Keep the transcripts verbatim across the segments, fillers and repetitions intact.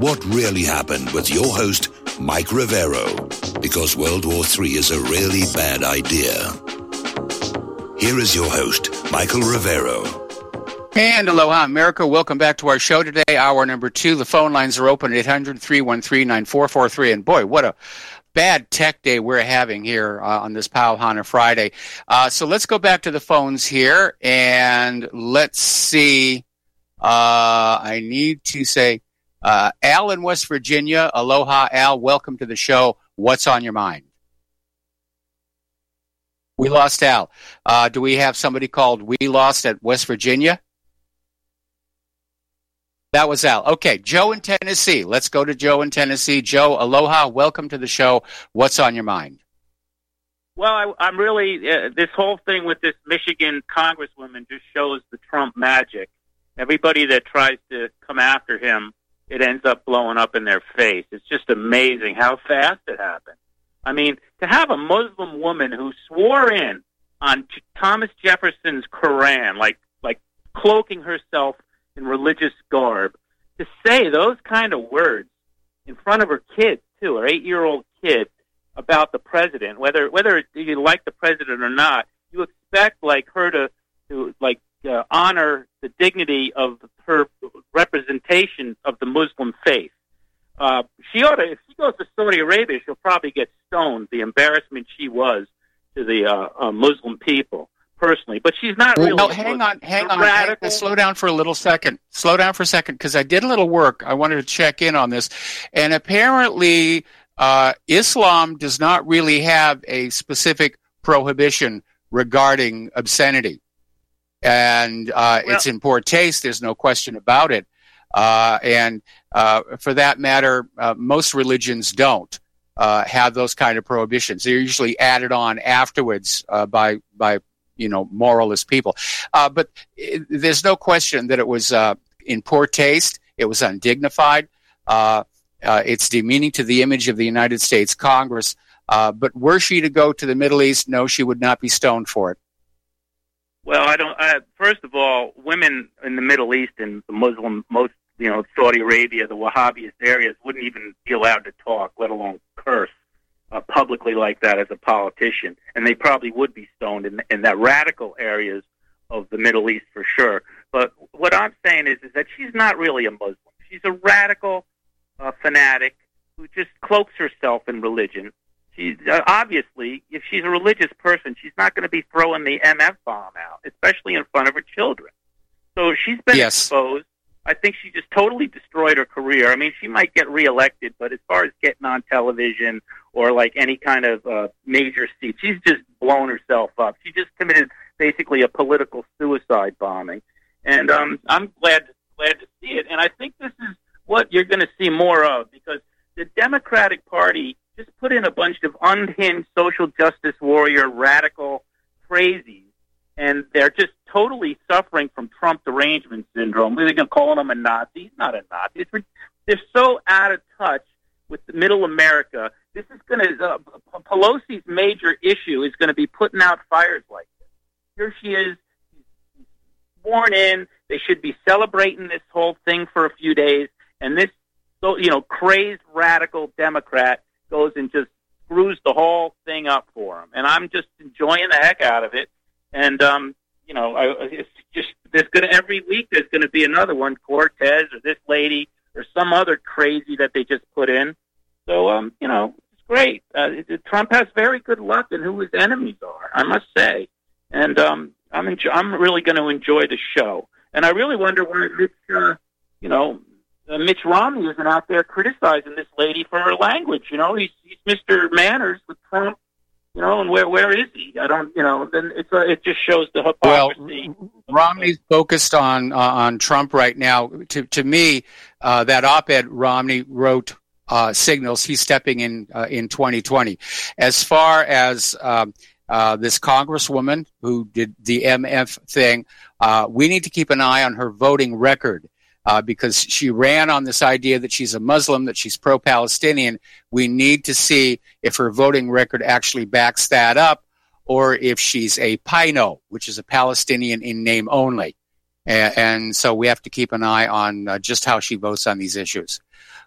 what really happened with your host, Mike Rivero, because World War Three is a really bad idea. Here is your host, Michael Rivero. And aloha, America. Welcome back to our show today, hour number two. The phone lines are open at eight hundred, three one three, nine four four three. And boy, what a bad tech day we're having here uh, on this Pauhana Friday. Uh, so let's go back to the phones here, and let's see. Uh, I need to say, uh, Al in West Virginia. Aloha, Al. Welcome to the show. What's on your mind? We lost Al. Uh, do we have somebody called We Lost at West Virginia? That was Al. Okay, Joe in Tennessee. Let's go to Joe in Tennessee. Joe, aloha. Welcome to the show. What's on your mind? Well, I, I'm really, uh, this whole thing with this Michigan congresswoman just shows the Trump magic. Everybody that tries to come after him, it ends up blowing up in their face. It's just amazing how fast it happened. I mean, to have a Muslim woman who swore in on Thomas Jefferson's Quran, like like cloaking herself in religious garb, to say those kind of words in front of her kids, too, her eight-year-old kid, about the president, whether whether you like the president or not, you expect like her to, to like uh, honor the dignity of her representation of the Muslim faith. Uh, she ought to, if she goes to Saudi Arabia, she'll probably get stoned, the embarrassment she was to the uh, uh, Muslim people. Personally, but she's not really. No, hang on, hang on. Hang, slow down for a little second. Slow down for a second, because I did a little work. I wanted to check in on this, and apparently, uh, Islam does not really have a specific prohibition regarding obscenity, and uh, well, it's in poor taste. There's no question about it, uh, and uh, for that matter, uh, most religions don't uh, have those kind of prohibitions. They're usually added on afterwards uh, by by. you know, moralist people. Uh, but it, there's no question that it was uh, in poor taste. It was undignified. Uh, uh, it's demeaning to the image of the United States Congress. Uh, but were she to go to the Middle East, no, she would not be stoned for it. Well, I don't. I, first of all, women in the Middle East and the Muslim, most, you know, Saudi Arabia, the Wahhabist areas, wouldn't even be allowed to talk, let alone curse. Uh, publicly like that as a politician, and they probably would be stoned in, in that radical areas of the Middle East for sure. But what I'm saying is, is that she's not really a Muslim. She's a radical uh, fanatic who just cloaks herself in religion. She uh, obviously, if she's a religious person, she's not going to be throwing the M F bomb out, especially in front of her children. So she's been yes. exposed. I think she just totally destroyed her career. I mean, she might get reelected, but as far as getting on television or like any kind of uh, major seat, she's just blown herself up. She just committed basically a political suicide bombing, and um, I'm glad glad to see it. And I think this is what you're going to see more of, because the Democratic Party just put in a bunch of unhinged social justice warrior radical crazies. And they're just totally suffering from Trump derangement syndrome. They're going to call him a Nazi. He's not a Nazi. It's, they're so out of touch with the middle America. This is going to, uh, Pelosi's major issue is going to be putting out fires like this. Here she is, sworn in. They should be celebrating this whole thing for a few days. And this, so you know, crazed radical Democrat goes and just screws the whole thing up for him. And I'm just enjoying the heck out of it. And, um, you know, I, it's just, there's going to, every week there's going to be another one, Cortez or this lady or some other crazy that they just put in. So, um, you know, it's great. Uh, it, Trump has very good luck in who his enemies are, I must say. And um, I'm enjoy- I'm really going to enjoy the show. And I really wonder why Mitch, uh, you know, uh, Mitch Romney isn't out there criticizing this lady for her language. You know, he's, he's Mister Manners with Trump. You know, and where where is he? I don't, you know, then it's uh, it just shows the hypocrisy. Well, Romney's focused on uh, on Trump right now. To to me, uh, that op-ed Romney wrote uh, signals he's stepping in uh, in twenty twenty. As far as um, uh, this congresswoman who did the M F thing, uh, we need to keep an eye on her voting record. Uh, because she ran on this idea that she's a Muslim, that she's pro-Palestinian. We need to see if her voting record actually backs that up, or if she's a Pino, which is a Palestinian in name only. And, and so we have to keep an eye on uh, just how she votes on these issues.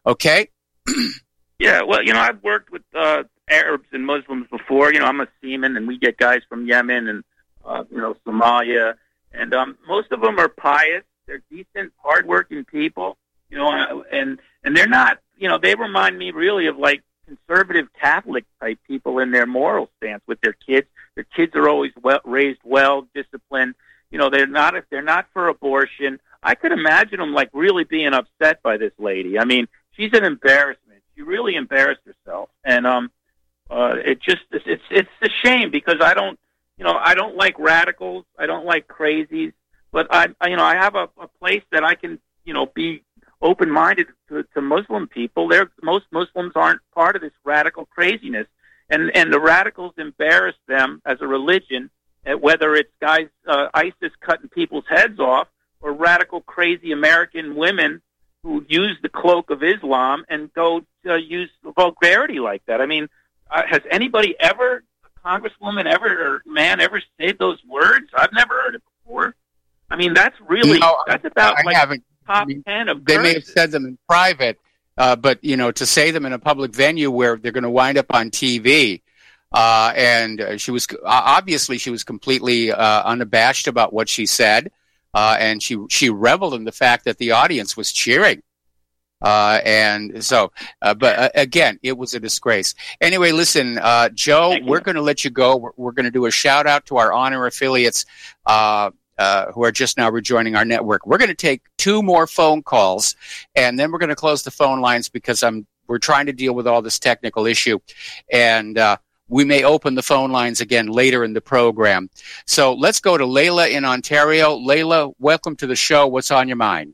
Okay? Yeah, well, you know, I've worked with uh, Arabs and Muslims before. You know, I'm a seaman, and we get guys from Yemen and, uh, you know, Somalia. And um, most of them are pious. They're decent, hardworking people. You know, and and they're not, you know, they remind me really of, like, conservative Catholic-type people in their moral stance with their kids. Their kids are always well, raised well, disciplined. You know, they're not, if they're not for abortion. I could imagine them, like, really being upset by this lady. I mean, she's an embarrassment. She really embarrassed herself. And um, uh, it just, it's, it's it's a shame because I don't, you know, I don't like radicals. I don't like crazies. But, I, I you know, I have a, a place that I can, you know, be open-minded to, to Muslim people. They're, most Muslims aren't part of this radical craziness. And, and the radicals embarrass them as a religion, whether it's guys, uh, ISIS cutting people's heads off, or radical, crazy American women who use the cloak of Islam and go uh, use vulgarity like that. I mean, uh, has anybody ever, a congresswoman ever, or man ever said those words? I've never heard it before. I mean, that's really, no, that's about I like haven't. top I mean, ten of They curses. may have said them in private, uh, but, you know, to say them in a public venue where they're going to wind up on T V, uh, and uh, she was, obviously she was completely uh, unabashed about what she said. Uh, and she she reveled in the fact that the audience was cheering. Uh, and so, uh, but uh, again, it was a disgrace. Anyway, listen, uh, Joe, Thank we're you. going to let you go. We're, we're going to do a shout out to our honor affiliates uh, uh, who are just now rejoining our network. We're going to take two more phone calls, and then we're going to close the phone lines because I'm we're trying to deal with all this technical issue. And uh, we may open the phone lines again later in the program. So let's go to Layla in Ontario. Layla, welcome to the show. What's on your mind?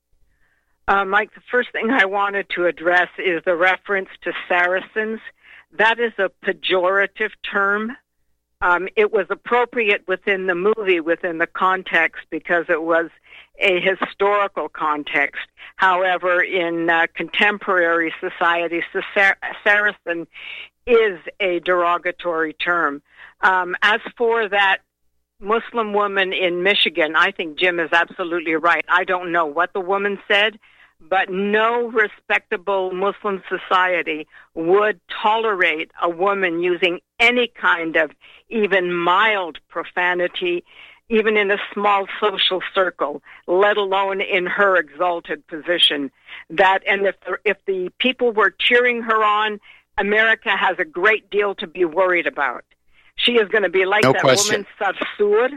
Uh, Mike, the first thing I wanted to address is the reference to Saracens. That is a pejorative term. Um, it was appropriate within the movie, within the context, because it was a historical context. However, in uh, contemporary society, Sar- Saracen is a derogatory term. Um, as for that Muslim woman in Michigan, I think Jim is absolutely right. I don't know what the woman said, but no respectable Muslim society would tolerate a woman using any kind of even mild profanity, even in a small social circle, let alone in her exalted position. That, and if the, if the people were cheering her on, America has a great deal to be worried about. She is going to be like no that question. woman Sarsour,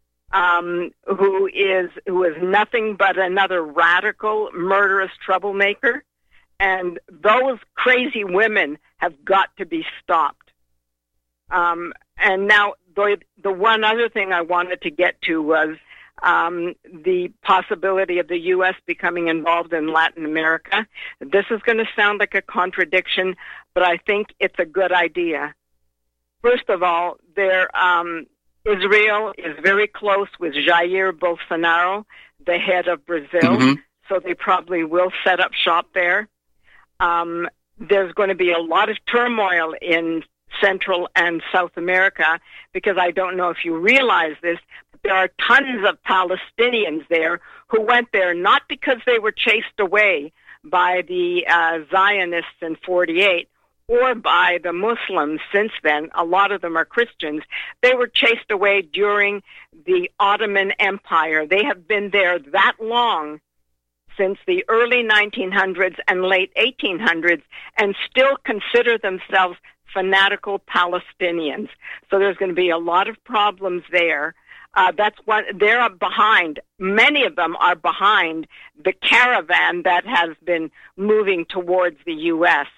um, who is who is nothing but another radical, murderous troublemaker. And those crazy women have got to be stopped. Um, and now, the, the one other thing I wanted to get to was um, the possibility of the U S becoming involved in Latin America. This is going to sound like a contradiction, but I think it's a good idea. First of all, there, um, Israel is very close with Jair Bolsonaro, the head of Brazil, Mm-hmm. so they probably will set up shop there. Um, there's going to be a lot of turmoil in Central and South America because I don't know if you realize this, but there are tons of Palestinians there who went there not because they were chased away by the uh, Zionists in forty-eight or by the Muslims since then. A lot of them are Christians. They were chased away during the Ottoman Empire. They have been there that long, since the early nineteen hundreds and late eighteen hundreds, and still consider themselves fanatical Palestinians. So there's going to be a lot of problems there. Uh, that's what they're behind. Many of them are behind the caravan that has been moving towards the U S.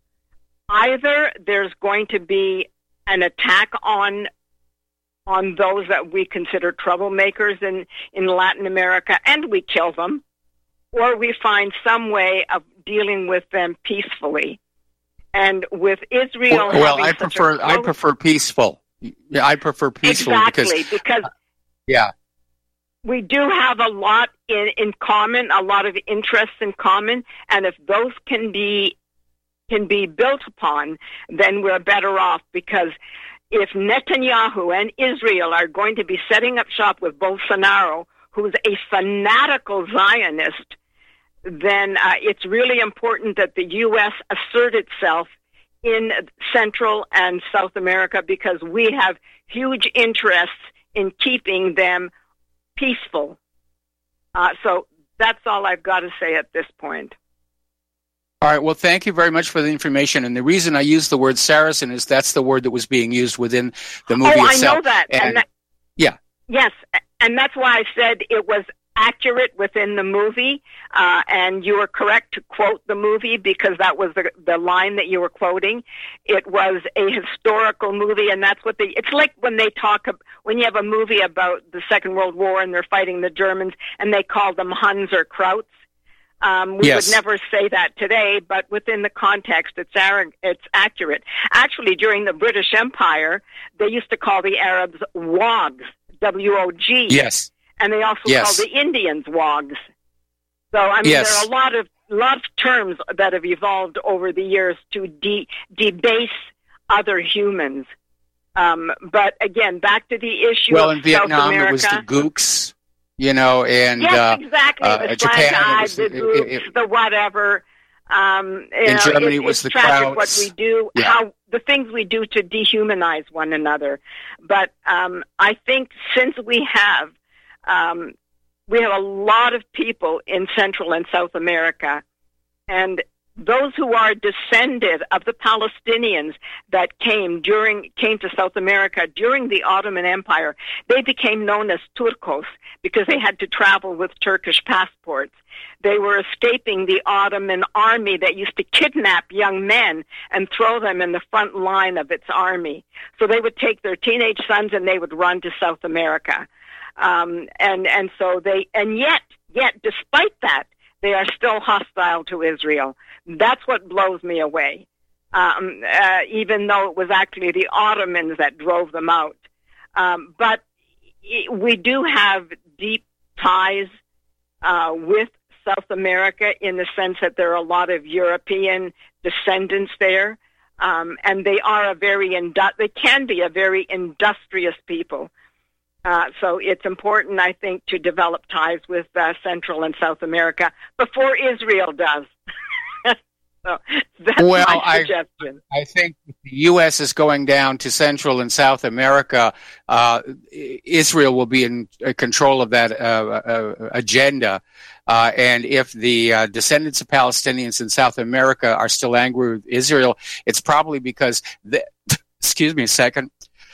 Either there's going to be an attack on on those that we consider troublemakers in, in Latin America, and we kill them, or we find some way of dealing with them peacefully. And with Israel, Well, well having I such prefer a I close- prefer peaceful. Yeah, I prefer peaceful exactly because, because yeah, we do have a lot in, in common, a lot of interests in common, and if those can be can be built upon, then we're better off, because if Netanyahu and Israel are going to be setting up shop with Bolsonaro, who's a fanatical Zionist, then uh, it's really important that the U S assert itself in Central and South America, because we have huge interests in keeping them peaceful. Uh, so that's all I've got to say at this point. All right. Well, thank you very much for the information. And the reason I use the word Saracen is that's the word that was being used within the movie oh, itself. I know that. And, and that. Yeah. Yes. And that's why I said it was accurate within the movie. Uh, and you were correct to quote the movie, because that was the, the line that you were quoting. It was a historical movie, and that's what they, it's like when they talk, when you have a movie about the Second World War and they're fighting the Germans and they call them Huns or Krauts. Um, we yes. would never say that today, but within the context, it's ar- it's accurate. Actually, during the British Empire, they used to call the Arabs Wogs, W O G. Yes. And they also yes. call the Indians Wogs. So, I mean, yes. there are a lot of, lot of terms that have evolved over the years to de- debase other humans. Um, but again, back to the issue well, of in Vietnam, South America. it was the Gooks. You know, and yes, uh, exactly. uh, the Japan, eyed, was, the it, groups, it, the whatever. Um, in know, Germany, it, it was it's the tragic Krauts. what we do, yeah. how the things we do to dehumanize one another. But um, I think since we have um, we have a lot of people in Central and South America, and those who are descended of the Palestinians that came during came to South America during the Ottoman Empire, they became known as Turcos because they had to travel with Turkish passports. They were escaping the Ottoman army that used to kidnap young men and throw them in the front line of its army. So they would take their teenage sons and they would run to South America. Um, and, and so they, and yet, yet, despite that, they are still hostile to Israel. That's what blows me away, um, uh, even though it was actually the Ottomans that drove them out. Um, but we do have deep ties uh, with South America in the sense that there are a lot of European descendants there, um, and they are a very indu- they can be a very industrious people. Uh, so it's important, I think, to develop ties with uh, Central and South America before Israel does. So that's well, my suggestion. I, I think if the U S is going down to Central and South America, uh, Israel will be in control of that uh, uh, agenda. Uh, and if the uh, descendants of Palestinians in South America are still angry with Israel, it's probably because, they, excuse me a second,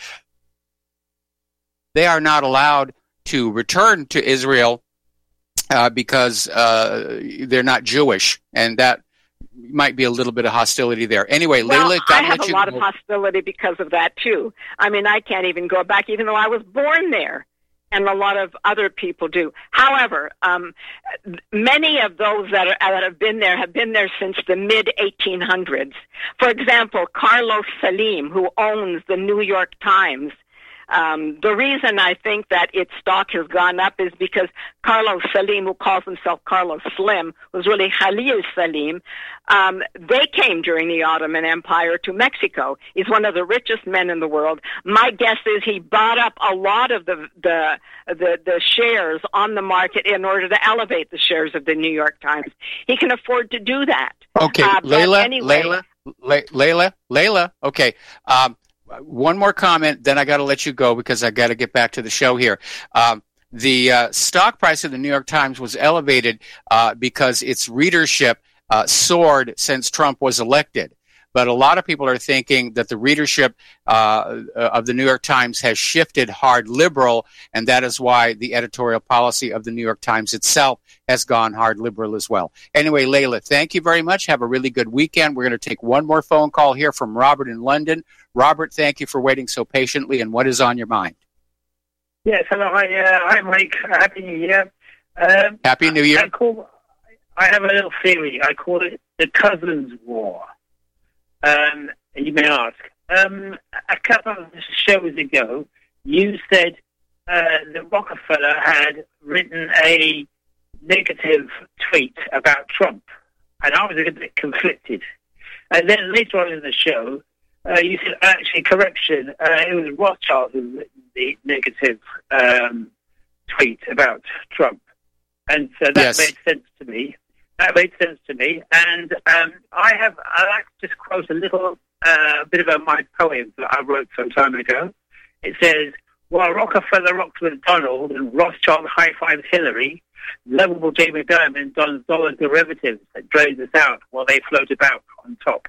they are not allowed to return to Israel uh, because uh, they're not Jewish, and that might be a little bit of hostility there. Anyway, well, Layla, I have a lot go. of hostility because of that, too. I mean, I can't even go back, even though I was born there, and a lot of other people do. However, um, many of those that, are, that have been there have been there since the mid eighteen hundreds. For example, Carlos Salim, who owns the New York Times, Um, the reason I think that its stock has gone up is because Carlos Salim, who calls himself Carlos Slim, was really Khalil Salim. Um, they came during the Ottoman Empire to Mexico. He's one of the richest men in the world. My guess is he bought up a lot of the the the, the shares on the market in order to elevate the shares of the New York Times. He can afford to do that. Okay, uh, Layla, anyway, Layla, Le- Layla, Layla. Okay. Um, One more comment, then I got to let you go because I got to get back to the show here. Um, the uh, stock price of the New York Times was elevated uh, because its readership uh, soared since Trump was elected. But a lot of people are thinking that the readership uh, of the New York Times has shifted hard liberal, and that is why the editorial policy of the New York Times itself has gone hard liberal as well. Anyway, Layla, thank you very much. Have a really good weekend. We're going to take one more phone call here from Robert in London. Robert, thank you for waiting so patiently, and what is on your mind? Yes, hello. Hi, uh, hi Mike. Happy New Year. Um, Happy New Year. I, call, I have a little theory. I call it the Cousins War. Um, you may ask. Um, a couple of shows ago, you said uh, that Rockefeller had written a negative tweet about Trump, and I was a bit conflicted. And then later on in the show, uh, you said, actually, correction, uh, it was Rothschild who had written the negative um, tweet about Trump. And so that yes. made sense to me. That made sense to me. And um, I have, I like to just quote a little uh, bit about my poem that I wrote some time ago. It says, while Rockefeller rocks with Donald and Rothschild high-fives Hillary, lovable Jamie Dimon dons dollar derivatives that drains us out while they float about on top.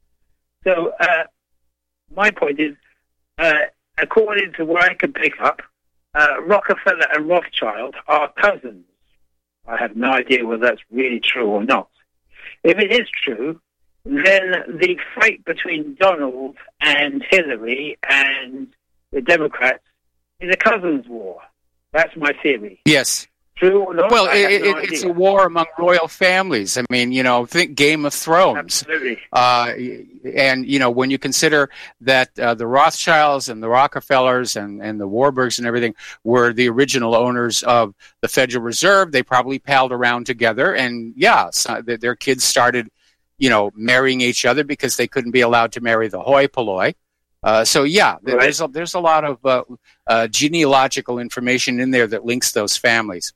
So uh, my point is, uh, according to what I can pick up, uh, Rockefeller and Rothschild are cousins. I have no idea whether that's really true or not. If it is true, then the fight between Donald and Hillary and the Democrats is a cousins' war. That's my theory. Yes. True or not? Well, I it, have no it, it's idea. a war among royal families. I mean, you know, think Game of Thrones. Absolutely. Uh, and, you know, when you consider that uh, the Rothschilds and the Rockefellers and, and the Warburgs and everything were the original owners of the Federal Reserve, they probably palled around together. And, yeah, so their kids started, you know, marrying each other because they couldn't be allowed to marry the hoi polloi. Uh, so, yeah, Right. there's, a, there's a lot of uh, uh, genealogical information in there that links those families.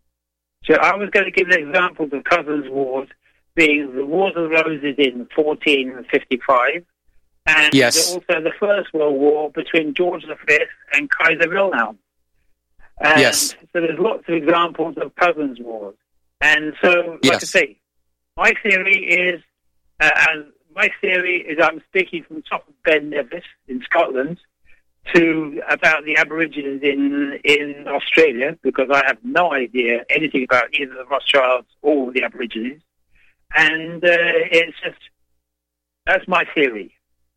So I was going to give an example of cousins' wars being the Wars of the Roses in fourteen fifty-five, and Yes. also the First World War between George the Fifth and Kaiser Wilhelm. And Yes. so there's lots of examples of cousins' wars. And so, like Yes. I say, my theory is, uh, and my theory is I'm speaking from the top of Ben Nevis in Scotland to about the Aborigines in in Australia, because I have no idea anything about either the Rothschilds or the Aborigines, and uh, it's just that's my theory.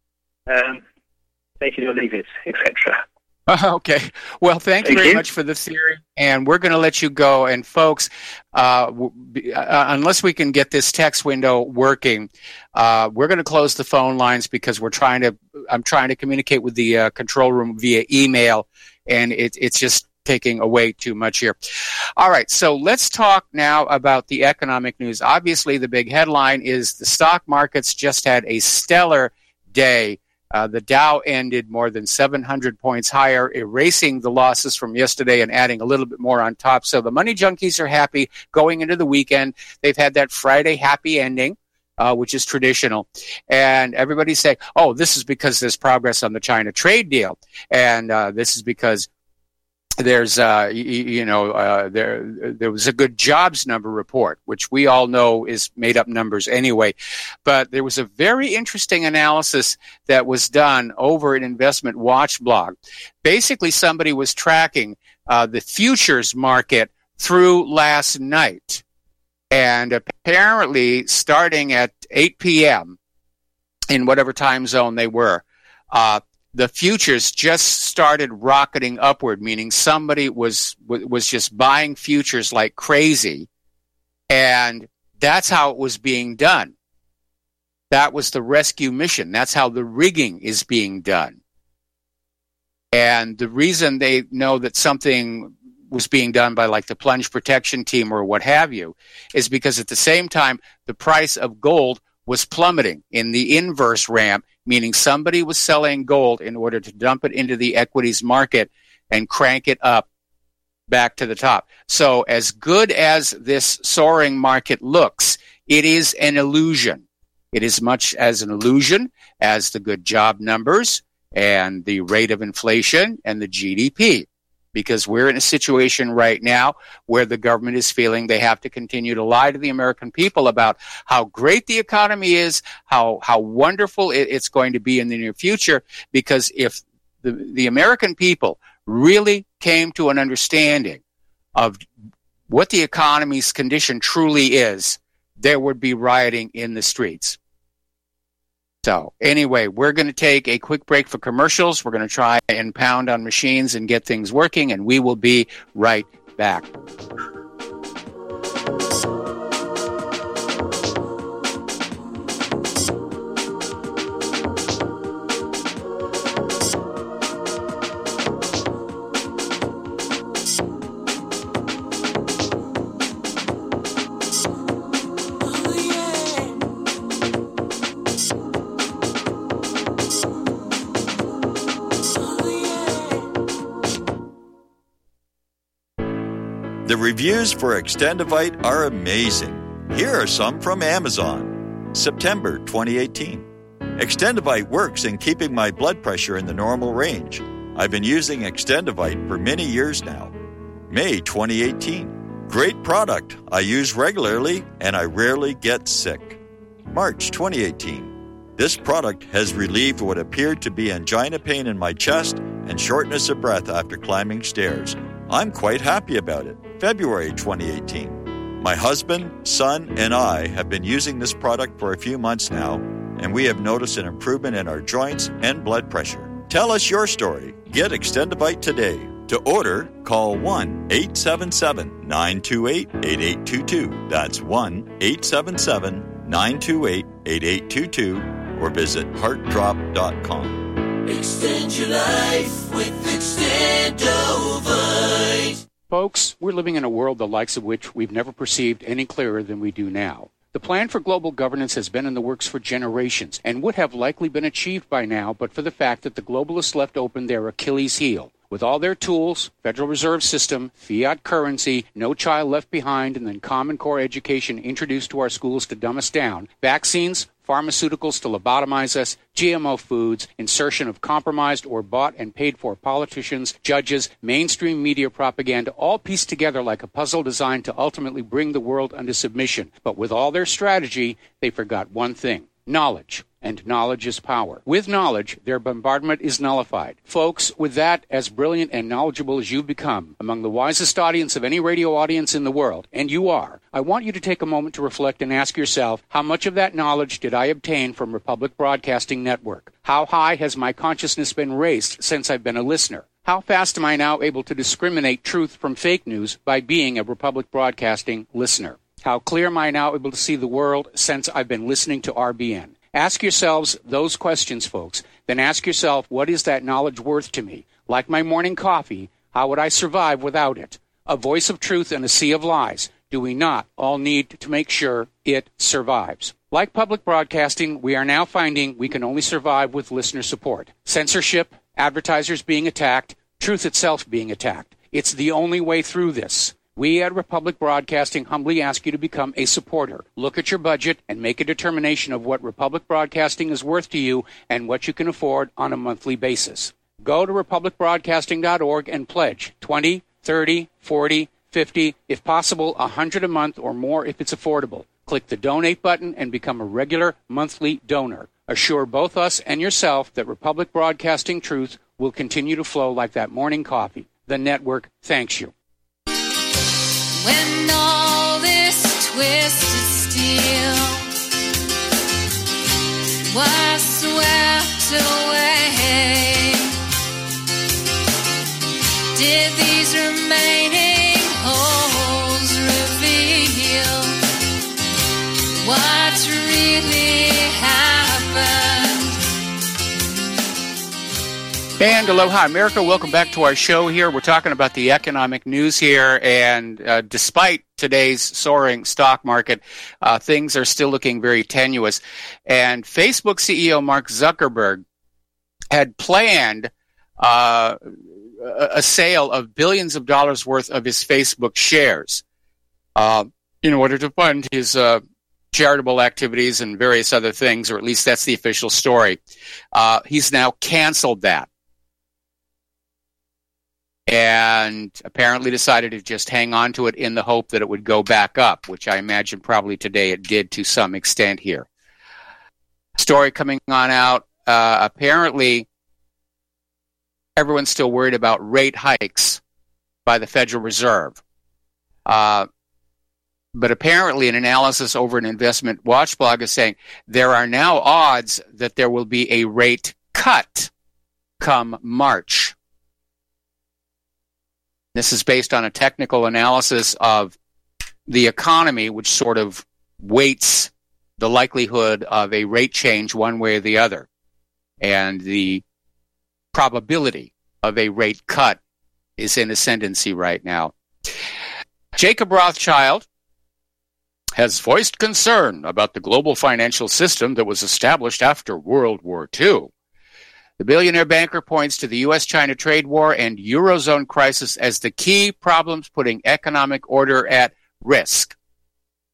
Um, take it or leave it, et cetera. Okay. Well, thank, you Thank very you. much for the theory, and we're going to let you go. And folks, uh, w- b- uh, unless we can get this text window working, uh, we're going to close the phone lines because we're trying to. I'm trying to communicate with the uh, control room via email, and it, it's just taking away too much here. All right, so let's talk now about the economic news. Obviously, the big headline is the stock markets just had a stellar day. Uh, the Dow ended more than seven hundred points higher, erasing the losses from yesterday and adding a little bit more on top. So the money junkies are happy going into the weekend. They've had that Friday happy ending, uh, which is traditional. And everybody's saying, oh, this is because there's progress on the China trade deal. And uh, this is because there's, uh, you, you know, uh, there there was a good jobs number report, which we all know is made up numbers anyway. But there was a very interesting analysis that was done over at Investment Watch blog. Basically, somebody was tracking uh, the futures market through last night. And apparently, starting at eight p.m., in whatever time zone they were, uh, the futures just started rocketing upward, meaning somebody was was just buying futures like crazy, and that's how it was being done. That was the rescue mission. That's how the rigging is being done. And the reason they know that something was being done by like the plunge protection team or what have you is because at the same time, the price of gold was plummeting in the inverse ramp, meaning somebody was selling gold in order to dump it into the equities market and crank it up back to the top. So as good as this soaring market looks, it is an illusion. It is much as an illusion as the good job numbers and the rate of inflation and the G D P. Because we're in a situation right now where the government is feeling they have to continue to lie to the American people about how great the economy is, how how wonderful it, it's going to be in the near future. Because if the, the American people really came to an understanding of what the economy's condition truly is, there would be rioting in the streets. So anyway, we're going to take a quick break for commercials. We're going to try and pound on machines and get things working, and we will be right back. The reviews for Extendivite are amazing. Here are some from Amazon. September twenty eighteen. Extendivite works in keeping my blood pressure in the normal range. I've been using Extendivite for many years now. May twenty eighteen. Great product. I use regularly and I rarely get sick. March twenty eighteen. This product has relieved what appeared to be angina pain in my chest and shortness of breath after climbing stairs. I'm quite happy about it. February twenty eighteen. My husband, son, and I have been using this product for a few months now, and we have noticed an improvement in our joints and blood pressure. Tell us your story. Get Extendivite today. To order, call one eight seven seven, nine two eight, eight eight two two. That's one eight seven seven, nine two eight, eight eight two two or visit heart drop dot com. Extend your life with Extendovite. Folks, we're living in a world the likes of which we've never perceived any clearer than we do now. The plan for global governance has been in the works for generations and would have likely been achieved by now but for the fact that the globalists left open their Achilles heel. With all their tools, Federal Reserve System, fiat currency, no child left behind, and then Common Core education introduced to our schools to dumb us down, vaccines, pharmaceuticals to lobotomize us, G M O foods, insertion of compromised or bought and paid for politicians, judges, mainstream media propaganda, all pieced together like a puzzle designed to ultimately bring the world under submission. But with all their strategy, they forgot one thing: knowledge. And knowledge is power. With knowledge, their bombardment is nullified. Folks, with that, as brilliant and knowledgeable as you've become, among the wisest audience of any radio audience in the world, and you are, I want you to take a moment to reflect and ask yourself, how much of that knowledge did I obtain from Republic Broadcasting Network? How high has my consciousness been raised since I've been a listener? How fast am I now able to discriminate truth from fake news by being a Republic Broadcasting listener? How clear am I now able to see the world since I've been listening to R B N? Ask yourselves those questions, folks. Then ask yourself, what is that knowledge worth to me? Like my morning coffee, how would I survive without it? A voice of truth in a sea of lies. Do we not all need to make sure it survives? Like public broadcasting, we are now finding we can only survive with listener support. Censorship, advertisers being attacked, truth itself being attacked. It's the only way through this. We at Republic Broadcasting humbly ask you to become a supporter. Look at your budget and make a determination of what Republic Broadcasting is worth to you and what you can afford on a monthly basis. Go to republic broadcasting dot org and pledge twenty, thirty, forty, fifty, if possible, one hundred a month or more if it's affordable. Click the donate button and become a regular monthly donor. Assure both us and yourself that Republic Broadcasting truth will continue to flow like that morning coffee. The network thanks you. When all this twisted steel was swept away, did these remaining holes reveal what really happened? And aloha, America. Welcome back to our show here. We're talking about the economic news here, and uh, despite today's soaring stock market, uh, things are still looking very tenuous. And Facebook C E O Mark Zuckerberg had planned uh, a sale of billions of dollars worth of his Facebook shares uh, in order to fund his uh, charitable activities and various other things, or at least that's the official story. Uh, he's now canceled that. And apparently decided to just hang on to it in the hope that it would go back up, which I imagine probably today it did to some extent here. Story coming on out, uh, apparently everyone's still worried about rate hikes by the Federal Reserve. Uh, but apparently an analysis over an Investment Watch blog is saying there are now odds that there will be a rate cut come March. This is based on a technical analysis of the economy, which sort of weights the likelihood of a rate change one way or the other, and the probability of a rate cut is in ascendancy right now. Jacob Rothschild has voiced concern about the global financial system that was established after World War Two. The billionaire banker points to the U S China trade war and Eurozone crisis as the key problems putting economic order at risk.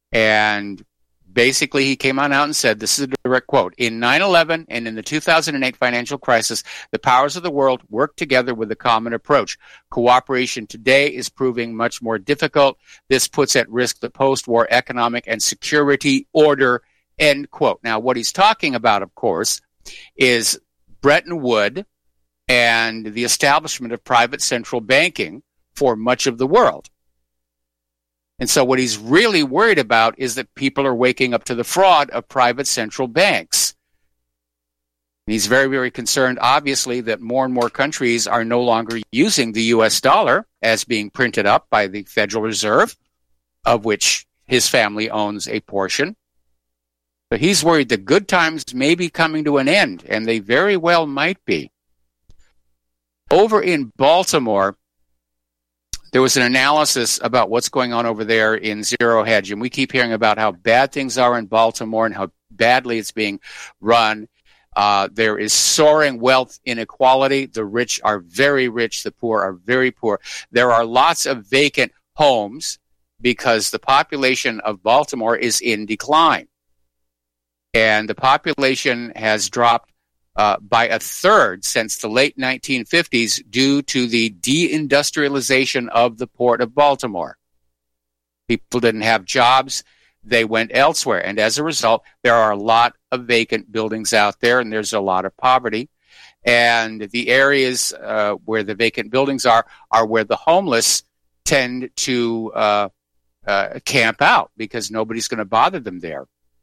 And basically, he came on out and said, this is a direct quote, in nine eleven and in the two thousand eight financial crisis, the powers of the world worked together with a common approach. Cooperation today is proving much more difficult. This puts at risk the post-war economic and security order, end quote. Now, what he's talking about, of course, is Bretton Woods and the establishment of private central banking for much of the world. And so what he's really worried about is that people are waking up to the fraud of private central banks. And he's very, very concerned, obviously, that more and more countries are no longer using the U S dollar as being printed up by the Federal Reserve, of which his family owns a portion. But he's worried that good times may be coming to an end, and they very well might be. Over in Baltimore, there was an analysis about what's going on over there in Zero Hedge, and we keep hearing about how bad things are in Baltimore and how badly it's being run. Uh, there is soaring wealth inequality. The rich are very rich. The poor are very poor. There are lots of vacant homes because the population of Baltimore is in decline. And the population has dropped Uh, by a third since the late nineteen fifties due to the deindustrialization of the Port of Baltimore. People didn't have jobs. They went elsewhere. And as a result, there are a lot of vacant buildings out there, and there's a lot of poverty. And the areas uh, where the vacant buildings are, are where the homeless tend to uh, uh, camp out because nobody's going to bother them there.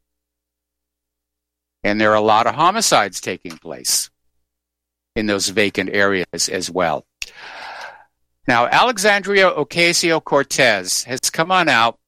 And there are a lot of homicides taking place in those vacant areas as well. Now, Alexandria Ocasio-Cortez has come on out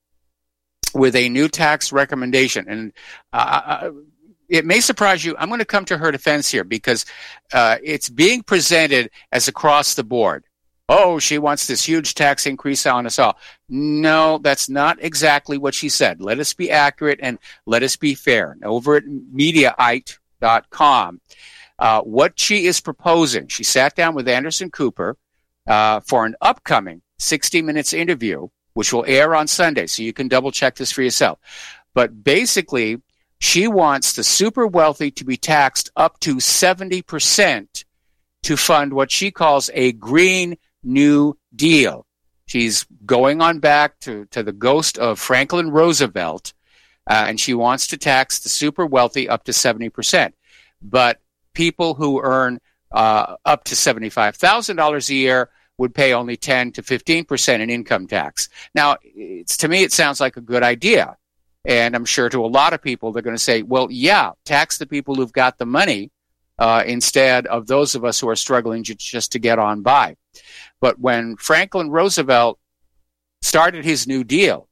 with a new tax recommendation. And uh, it may surprise you. I'm going to come to her defense here because uh, it's being presented as across the board. Oh, she wants this huge tax increase on us all. No, that's not exactly what she said. Let us be accurate and let us be fair. Over at Mediaite dot com, uh, what she is proposing, she sat down with Anderson Cooper uh, for an upcoming sixty minutes interview, which will air on Sunday, so you can double-check this for yourself. But basically, she wants the super wealthy to be taxed up to seventy percent to fund what she calls a green New Deal. She's going on back to, to the ghost of Franklin Roosevelt, uh, and she wants to tax the super wealthy up to seventy percent. But people who earn uh, up to seventy-five thousand dollars a year would pay only ten to fifteen percent in income tax. Now, it's, to me, it sounds like a good idea. And I'm sure to a lot of people, they're going to say, well, yeah, tax the people who've got the money uh, instead of those of us who are struggling j- just to get on by. But when Franklin Roosevelt started his New Deal,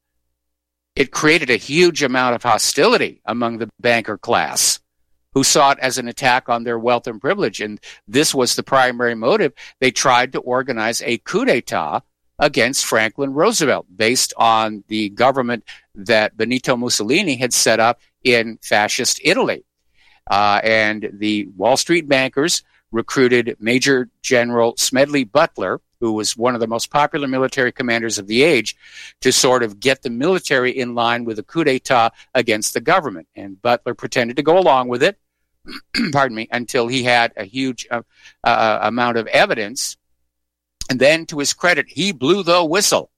it created a huge amount of hostility among the banker class who saw it as an attack on their wealth and privilege. And this was the primary motive. They tried to organize a coup d'etat against Franklin Roosevelt based on the government that Benito Mussolini had set up in fascist Italy. Uh, and the Wall Street bankers recruited Major General Smedley Butler, who was one of the most popular military commanders of the age, to sort of get the military in line with a coup d'etat against the government. And Butler pretended to go along with it, pardon me, until he had a huge uh, uh, amount of evidence. And then, to his credit, he blew the whistle.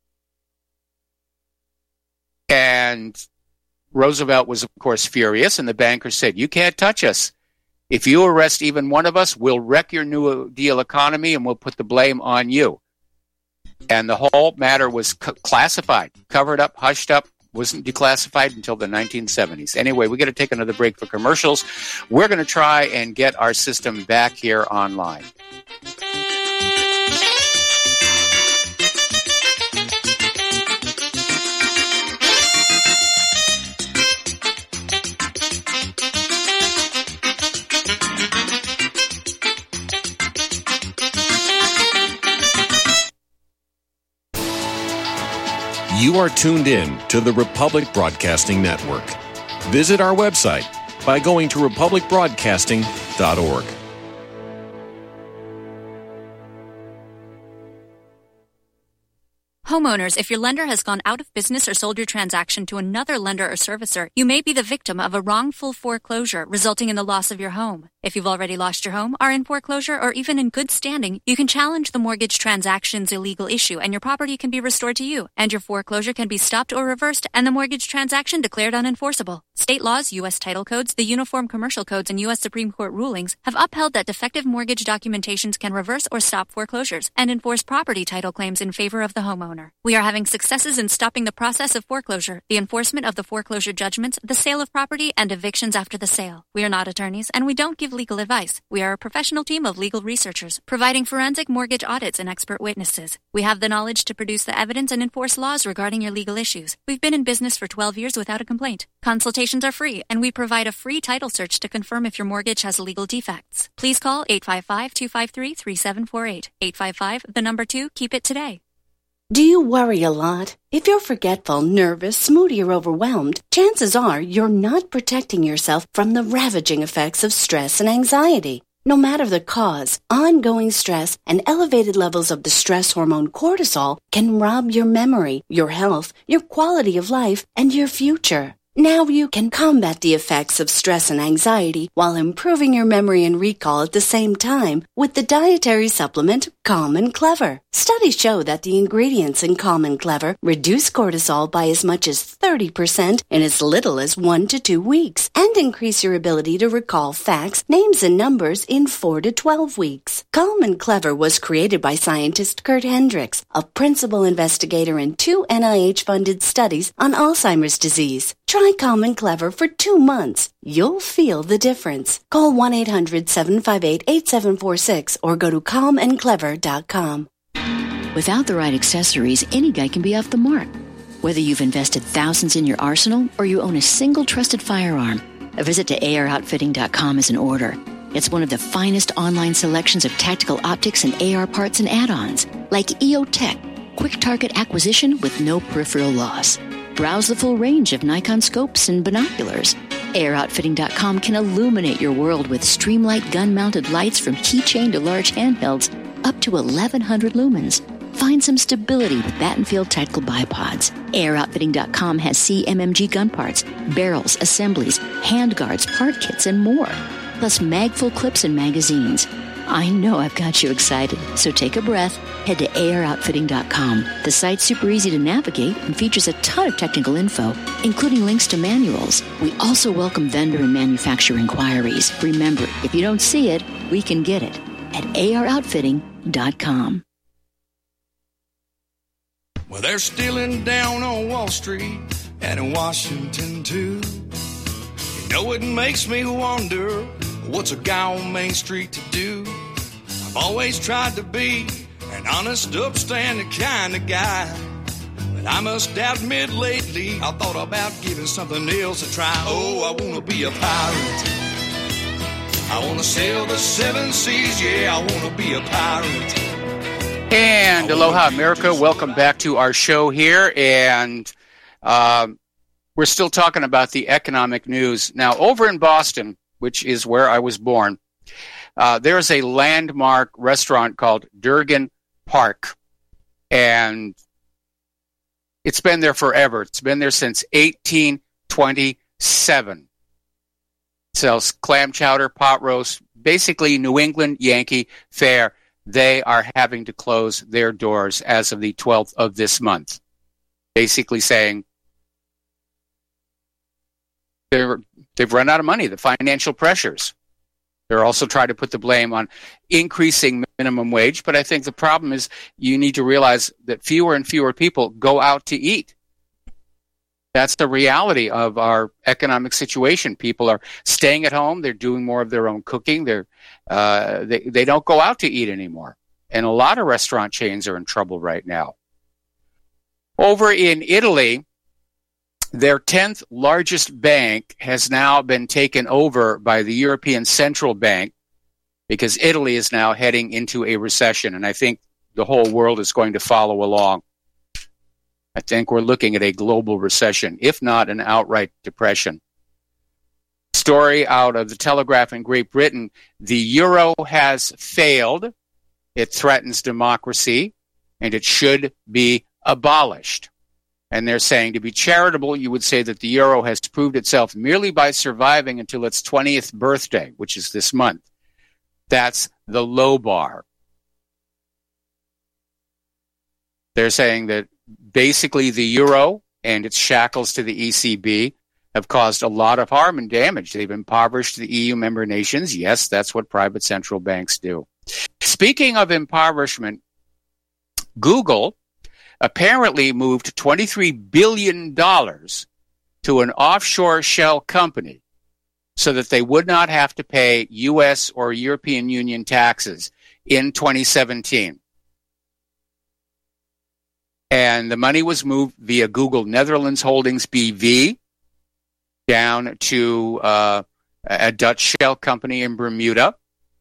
And Roosevelt was, of course, furious, and the bankers said, you can't touch us. If you arrest even one of us, we'll wreck your New Deal economy and we'll put the blame on you. And the whole matter was c- classified, covered up, hushed up, wasn't declassified until the nineteen seventies. Anyway, we got to take another break for commercials. We're going to try and get our system back here online. You are tuned in to the Republic Broadcasting Network. Visit our website by going to republic broadcasting dot org. Homeowners, if your lender has gone out of business or sold your transaction to another lender or servicer, you may be the victim of a wrongful foreclosure, resulting in the loss of your home. If you've already lost your home, are in foreclosure, or even in good standing, you can challenge the mortgage transaction's illegal issue, and your property can be restored to you, and your foreclosure can be stopped or reversed, and the mortgage transaction declared unenforceable. State laws, U S title codes, the Uniform Commercial Codes, and U S Supreme Court rulings have upheld that defective mortgage documentations can reverse or stop foreclosures and enforce property title claims in favor of the homeowner. We are having successes in stopping the process of foreclosure, the enforcement of the foreclosure judgments, the sale of property, and evictions after the sale. We are not attorneys, and we don't give legal advice. We are a professional team of legal researchers, providing forensic mortgage audits and expert witnesses. We have the knowledge to produce the evidence and enforce laws regarding your legal issues. We've been in business for twelve years without a complaint. Consultations are free, and we provide a free title search to confirm if your mortgage has legal defects. Please call eight five five, two five three, three seven four eight. eight five five, the number two, keep it today. Do you worry a lot? If you're forgetful, nervous, moody, or overwhelmed, chances are you're not protecting yourself from the ravaging effects of stress and anxiety. No matter the cause, ongoing stress and elevated levels of the stress hormone cortisol can rob your memory, your health, your quality of life, and your future. Now you can combat the effects of stress and anxiety while improving your memory and recall at the same time with the dietary supplement Calm and Clever. Studies show that the ingredients in Calm and Clever reduce cortisol by as much as thirty percent in as little as one to two weeks and increase your ability to recall facts, names, and numbers in four to twelve weeks. Calm and Clever was created by scientist Kurt Hendricks, a principal investigator in two N I H-funded studies on Alzheimer's disease. Try Calm and Clever for two months. You'll feel the difference. Call one eight hundred, seven five eight, eight seven four six or go to calm and clever dot com. Without the right accessories, any guy can be off the mark. Whether you've invested thousands in your arsenal or you own a single trusted firearm, a visit to A R outfitting dot com is in order. It's one of the finest online selections of tactical optics and A R parts and add-ons, like E O Tech, quick target acquisition with no peripheral loss. Browse the full range of Nikon scopes and binoculars. A R outfitting dot com can illuminate your world with Streamlight gun-mounted lights from keychain to large handhelds up to eleven hundred lumens. Find some stability with Battenfield Tactical Bipods. A R outfitting dot com has C M M G gun parts, barrels, assemblies, handguards, part kits, and more. Plus mag-full clips and magazines. I know I've got you excited, so take a breath. Head to A R outfitting dot com. The site's super easy to navigate and features a ton of technical info, including links to manuals. We also welcome vendor and manufacturer inquiries. Remember, if you don't see it, we can get it at A R outfitting dot com. Well, they're stealing down on Wall Street and in Washington, too. You know, it makes me wonder, what's a guy on Main Street to do? I've always tried to be an honest, upstanding kind of guy. But I must admit lately, I thought about giving something else a try. Oh, I want to be a pirate. I want to sail the seven seas, yeah, I want to be a pirate. And aloha, America. Welcome back to our show here. And um, we're still talking about the economic news. Now, over in Boston, which is where I was born, uh, there's a landmark restaurant called Durgan Park. And it's been there forever. It's been there since eighteen twenty-seven. It sells clam chowder, pot roast, basically New England Yankee fare. They are having to close their doors as of the twelfth of this month, basically saying they're, they've run out of money, the financial pressures. They're also trying to put the blame on increasing minimum wage, but I think the problem is you need to realize that fewer and fewer people go out to eat. That's the reality of our economic situation. People are staying at home. They're doing more of their own cooking. They're, uh, they, they don't go out to eat anymore. And a lot of restaurant chains are in trouble right now. Over in Italy, their tenth largest bank has now been taken over by the European Central Bank because Italy is now heading into a recession. And I think the whole world is going to follow along. I think we're looking at a global recession, if not an outright depression. Story out of the Telegraph in Great Britain, the euro has failed. It threatens democracy, and it should be abolished. And they're saying to be charitable, you would say that the euro has proved itself merely by surviving until its twentieth birthday, which is this month. That's the low bar. They're saying that basically the euro and its shackles to the E C B have caused a lot of harm and damage. They've impoverished the E U member nations. Yes, that's what private central banks do. Speaking of impoverishment, Google apparently moved twenty-three billion dollars to an offshore shell company so that they would not have to pay U S or European Union taxes in twenty seventeen. And the money was moved via Google Netherlands Holdings B V down to uh, a Dutch shell company in Bermuda.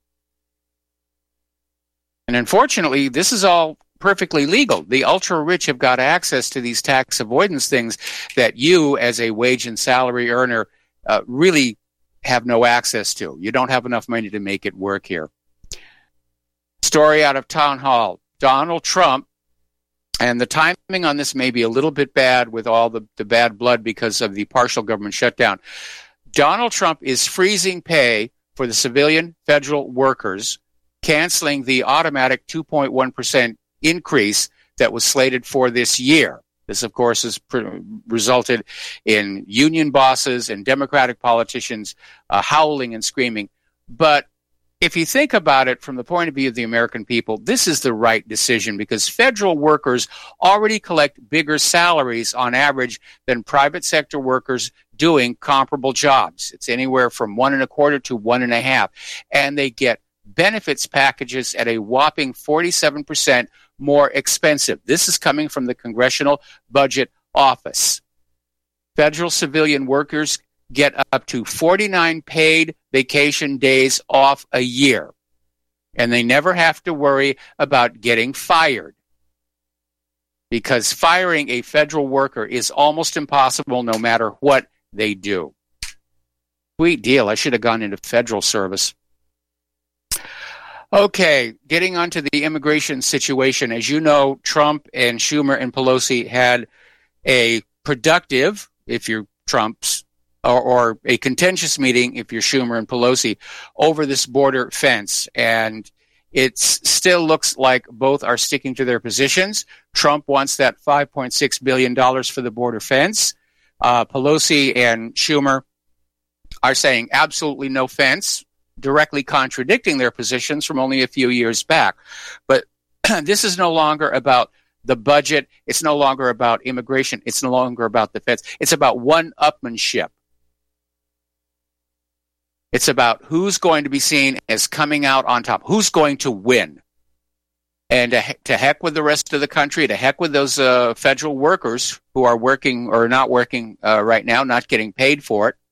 And unfortunately, this is all perfectly legal. The ultra-rich have got access to these tax avoidance things that you, as a wage and salary earner, uh, really have no access to. You don't have enough money to make it work here. Story out of Town Hall. Donald Trump, and the timing on this may be a little bit bad with all the, the bad blood because of the partial government shutdown. Donald Trump is freezing pay for the civilian federal workers, canceling the automatic two point one percent increase that was slated for this year. This, of course, has pre- resulted in union bosses and Democratic politicians uh, howling and screaming. But if you think about it from the point of view of the American people, this is the right decision because federal workers already collect bigger salaries on average than private sector workers doing comparable jobs. It's anywhere from one and a quarter to one and a half. And they get benefits packages at a whopping forty-seven percent more expensive. This is coming from the Congressional Budget Office. Federal civilian workers get up to forty-nine paid vacation days off a year, and they never have to worry about getting fired because firing a federal worker is almost impossible no matter what they do. Sweet deal. I should have gone into federal service. Okay, getting onto the immigration situation. As you know, Trump and Schumer and Pelosi had a productive, if you're Trump's, or, or a contentious meeting, if you're Schumer and Pelosi, over this border fence. And it still looks like both are sticking to their positions. Trump wants that five point six billion dollars for the border fence. Uh, Pelosi and Schumer are saying absolutely no fence, directly contradicting their positions from only a few years back. But this is no longer about the budget. It's no longer about immigration. It's no longer about the fence. It's about one-upmanship. It's about who's going to be seen as coming out on top, who's going to win. And to, to heck with the rest of the country, to heck with those uh, federal workers who are working or not working uh, right now, not getting paid for it.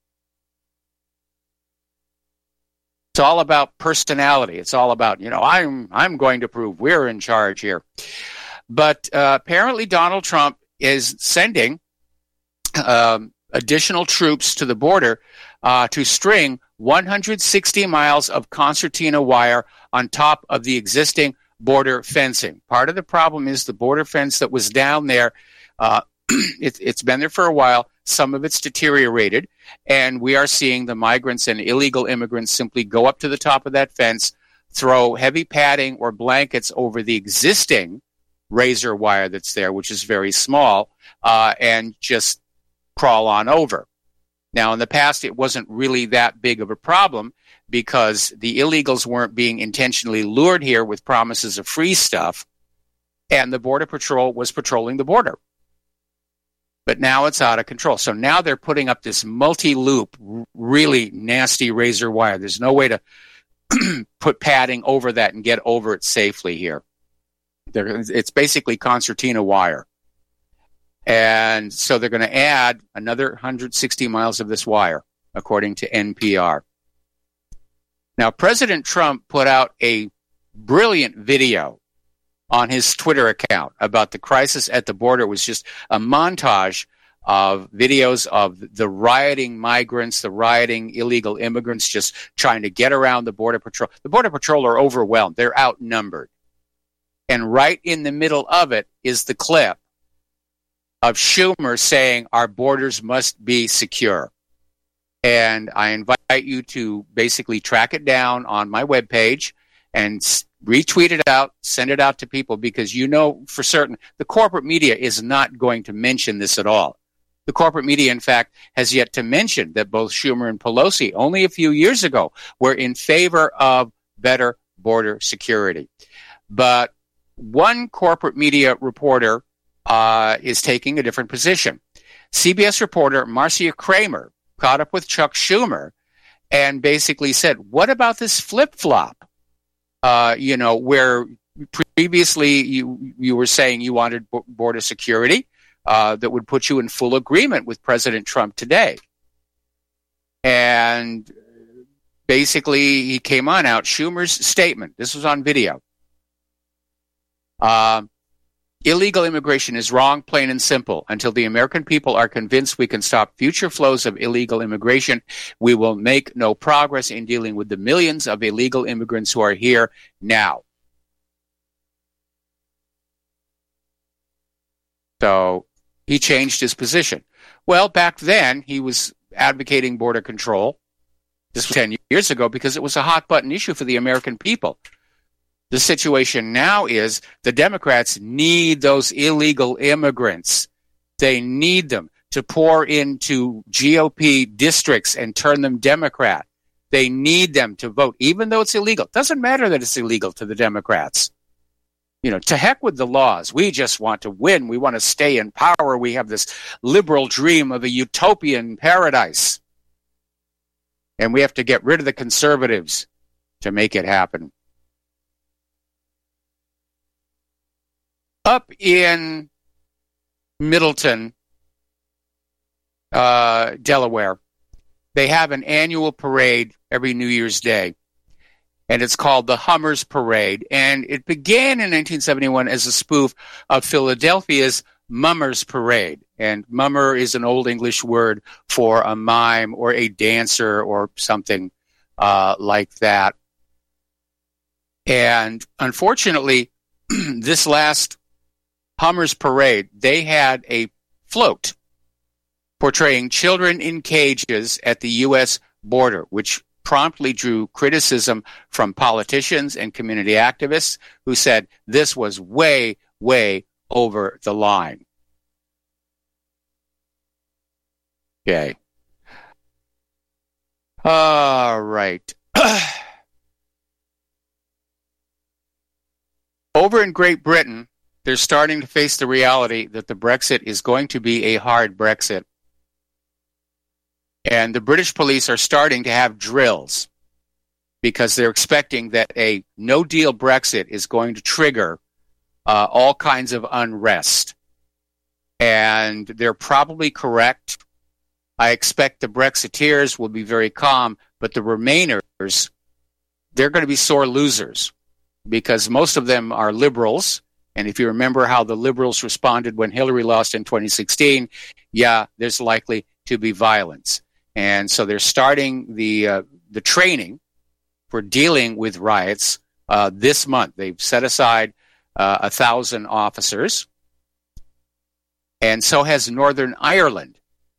It's all about personality. It's all about, you know, I'm I'm going to prove we're in charge here. But uh, apparently Donald Trump is sending um, additional troops to the border uh, to string one hundred sixty miles of concertina wire on top of the existing border fencing. Part of the problem is the border fence that was down there, uh, it, it's been there for a while. Some of it's deteriorated, and we are seeing the migrants and illegal immigrants simply go up to the top of that fence, throw heavy padding or blankets over the existing razor wire that's there, which is very small, uh, and just crawl on over. Now, in the past, it wasn't really that big of a problem because the illegals weren't being intentionally lured here with promises of free stuff, and the Border Patrol was patrolling the border. But now it's out of control. So now they're putting up this multi-loop, really nasty razor wire. There's no way to put padding over that and get over it safely here. They're, it's basically concertina wire. And so they're going to add another one hundred sixty miles of this wire, according to N P R. Now, President Trump put out a brilliant video on his Twitter account about the crisis at the border. It was just a montage of videos of the rioting migrants, the rioting illegal immigrants just trying to get around the Border Patrol. The Border Patrol are overwhelmed. They're outnumbered. And right in the middle of it is the clip of Schumer saying our borders must be secure. And I invite you to basically track it down on my webpage and retweet it out, send it out to people, because you know for certain the corporate media is not going to mention this at all. The corporate media, in fact, has yet to mention that both Schumer and Pelosi, only a few years ago, were in favor of better border security. But one corporate media reporter uh, is taking a different position. C B S reporter Marcia Kramer caught up with Chuck Schumer and basically said, what about this flip-flop? Uh, you know, where previously you you were saying you wanted b- border security uh, that would put you in full agreement with President Trump today. And basically he came on out, Schumer's statement, this was on video. Uh, illegal immigration is wrong, plain and simple. Until the American people are convinced we can stop future flows of illegal immigration, we will make no progress in dealing with the millions of illegal immigrants who are here now. So he changed his position. Well, back then he was advocating border control. This was ten years ago because it was a hot button issue for the American people. The situation now is the Democrats need those illegal immigrants. They need them to pour into G O P districts and turn them Democrat. They need them to vote, even though it's illegal. It doesn't matter that it's illegal to the Democrats. You know, to heck with the laws. We just want to win. We want to stay in power. We have this liberal dream of a utopian paradise. And we have to get rid of the conservatives to make it happen. Up in Middleton, uh, Delaware, they have an annual parade every New Year's Day, and it's called the Hummers Parade. And it began in nineteen seventy-one as a spoof of Philadelphia's Mummers Parade. And mummer is an Old English word for a mime or a dancer or something uh, like that. And unfortunately, this last Hummers Parade, they had a float portraying children in cages at the U S border, which promptly drew criticism from politicians and community activists who said this was way, way over the line. Okay. All right. Over in Great Britain, they're starting to face the reality that the Brexit is going to be a hard Brexit. And the British police are starting to have drills because they're expecting that a no-deal Brexit is going to trigger uh, all kinds of unrest. And they're probably correct. I expect the Brexiteers will be very calm, but the Remainers, they're going to be sore losers because most of them are liberals. And if you remember how the liberals responded when Hillary lost in twenty sixteen, yeah, there's likely to be violence. And so they're starting the uh, the training for dealing with riots uh, this month. They've set aside uh, a thousand officers, and so has Northern Ireland.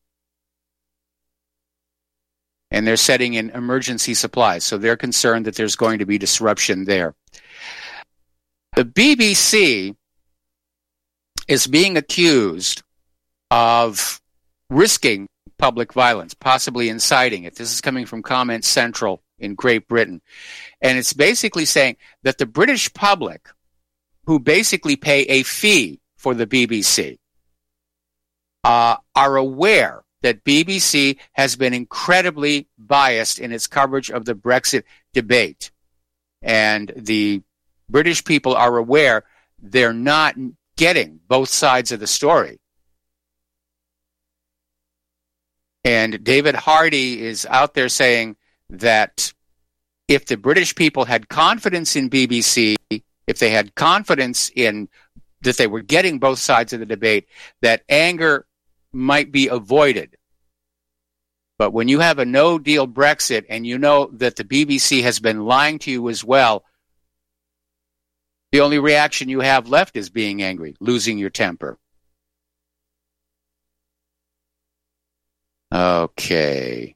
And they're setting in emergency supplies, so they're concerned that there's going to be disruption there. The B B C is being accused of risking public violence, possibly inciting it. This is coming from Comment Central in Great Britain. And it's basically saying that the British public, who basically pay a fee for the B B C, uh, are aware that B B C has been incredibly biased in its coverage of the Brexit debate. And the British people are aware they're not getting both sides of the story. And David Hardy is out there saying that if the British people had confidence in B B C, if they had confidence in that they were getting both sides of the debate, that anger might be avoided. But when you have a no-deal Brexit and you know that the B B C has been lying to you as well, The only reaction you have left is being angry, losing your temper. Okay.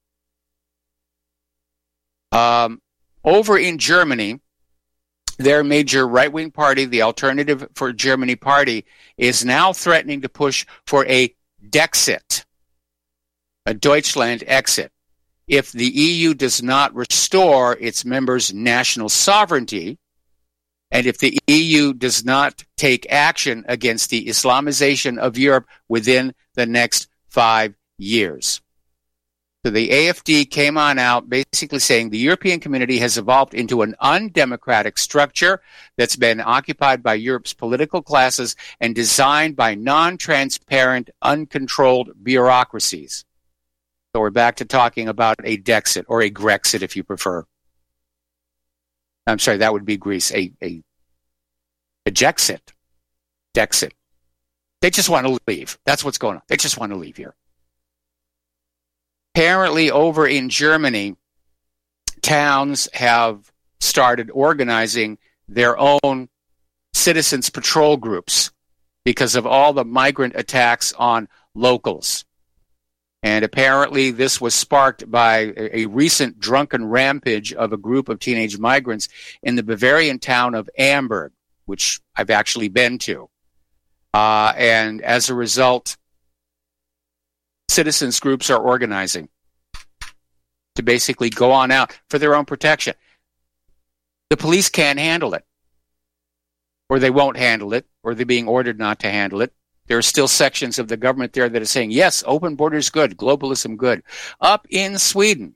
Um, over in Germany, their major right-wing party, the Alternative for Germany Party, is now threatening to push for a Dexit, a Deutschland exit. If the E U does not restore its members' national sovereignty, and if the E U does not take action against the Islamization of Europe within the next five years. So the A F D came on out basically saying the European community has evolved into an undemocratic structure that's been occupied by Europe's political classes and designed by non-transparent, uncontrolled bureaucracies. So we're back to talking about a Dexit, or a Grexit if you prefer. I'm sorry, that would be Greece. A, a, a Jexit. Dexit. They just want to leave. That's what's going on. They just want to leave here. Apparently, over in Germany, towns have started organizing their own citizens patrol groups because of all the migrant attacks on locals. And apparently this was sparked by a, a recent drunken rampage of a group of teenage migrants in the Bavarian town of Amberg, which I've actually been to. Uh, and as a result, citizens groups are organizing to basically go on out for their own protection. The police can't handle it, or they won't handle it, or they're being ordered not to handle it. There are still sections of the government there that are saying, yes, open borders good, globalism good. Up in Sweden,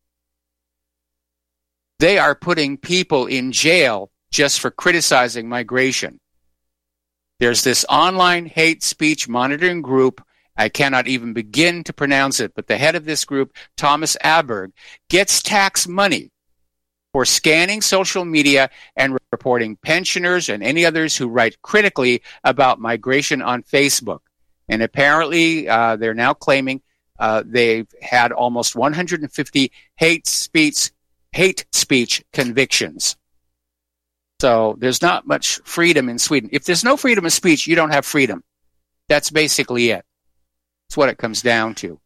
they are putting people in jail just for criticizing migration. There's this online hate speech monitoring group. I cannot even begin to pronounce it, but the head of this group, Thomas Aberg, gets tax money for scanning social media and reporting pensioners and any others who write critically about migration on Facebook. And apparently, uh, they're now claiming uh, they've had almost one hundred fifty hate speech, hate speech convictions. So there's not much freedom in Sweden. If there's no freedom of speech, you don't have freedom. That's basically it. That's what it comes down to.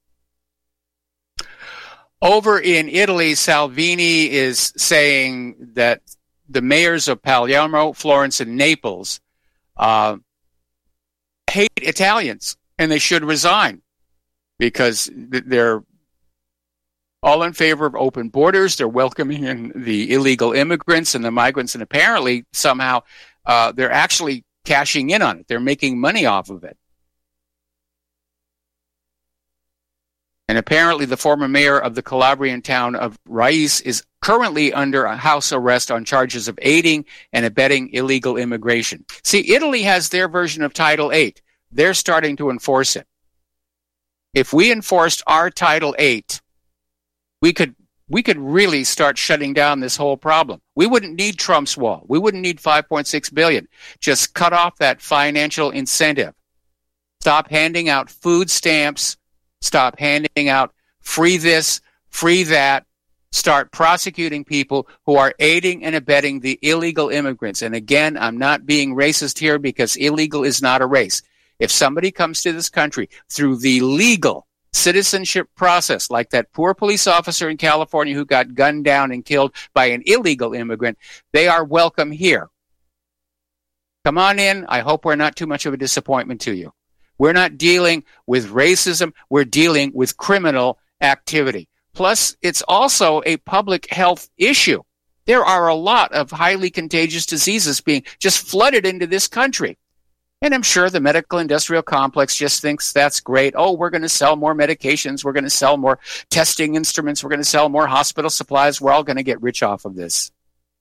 Over in Italy, Salvini is saying that the mayors of Palermo, Florence, and Naples uh, hate Italians, and they should resign because they're all in favor of open borders. They're welcoming in the illegal immigrants and the migrants, and apparently somehow uh, they're actually cashing in on it. They're making money off of it. And apparently the former mayor of the Calabrian town of Rais is currently under a house arrest on charges of aiding and abetting illegal immigration. See, Italy has their version of Title eight. They're starting to enforce it. If we enforced our Title eight, we could we could really start shutting down this whole problem. We wouldn't need Trump's wall. We wouldn't need five point six billion dollars. Just cut off that financial incentive. Stop handing out food stamps. Stop handing out free this, free that. Start prosecuting people who are aiding and abetting the illegal immigrants. And again, I'm not being racist here because illegal is not a race. If somebody comes to this country through the legal citizenship process, like that poor police officer in California who got gunned down and killed by an illegal immigrant, they are welcome here. Come on in. I hope we're not too much of a disappointment to you. We're not dealing with racism. We're dealing with criminal activity. Plus, it's also a public health issue. There are a lot of highly contagious diseases being just flooded into this country. And I'm sure the medical industrial complex just thinks that's great. Oh, we're going to sell more medications. We're going to sell more testing instruments. We're going to sell more hospital supplies. We're all going to get rich off of this.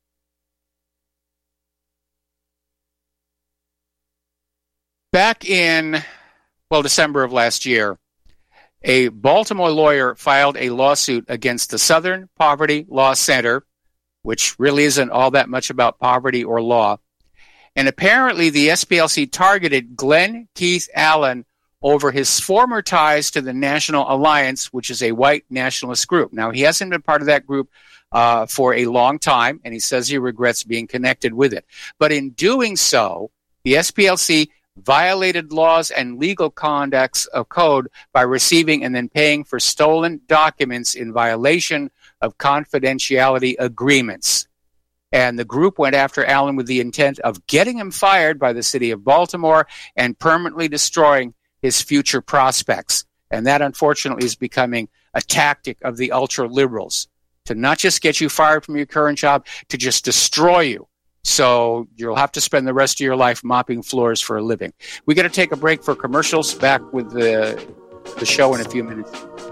Back in Well, December of last year, a Baltimore lawyer filed a lawsuit against the Southern Poverty Law Center, which really isn't all that much about poverty or law. And apparently the S P L C targeted Glenn Keith Allen over his former ties to the National Alliance, which is a white nationalist group. Now, he hasn't been part of that group uh, for a long time, and he says he regrets being connected with it. But in doing so, the S P L C violated laws and legal conducts of code by receiving and then paying for stolen documents in violation of confidentiality agreements. And the group went after Allen with the intent of getting him fired by the city of Baltimore and permanently destroying his future prospects. And that, unfortunately, is becoming a tactic of the ultra-liberals, to not just get you fired from your current job, to just destroy you. So you'll have to spend the rest of your life mopping floors for a living. We're going to take a break for commercials. Back with the, the show in a few minutes.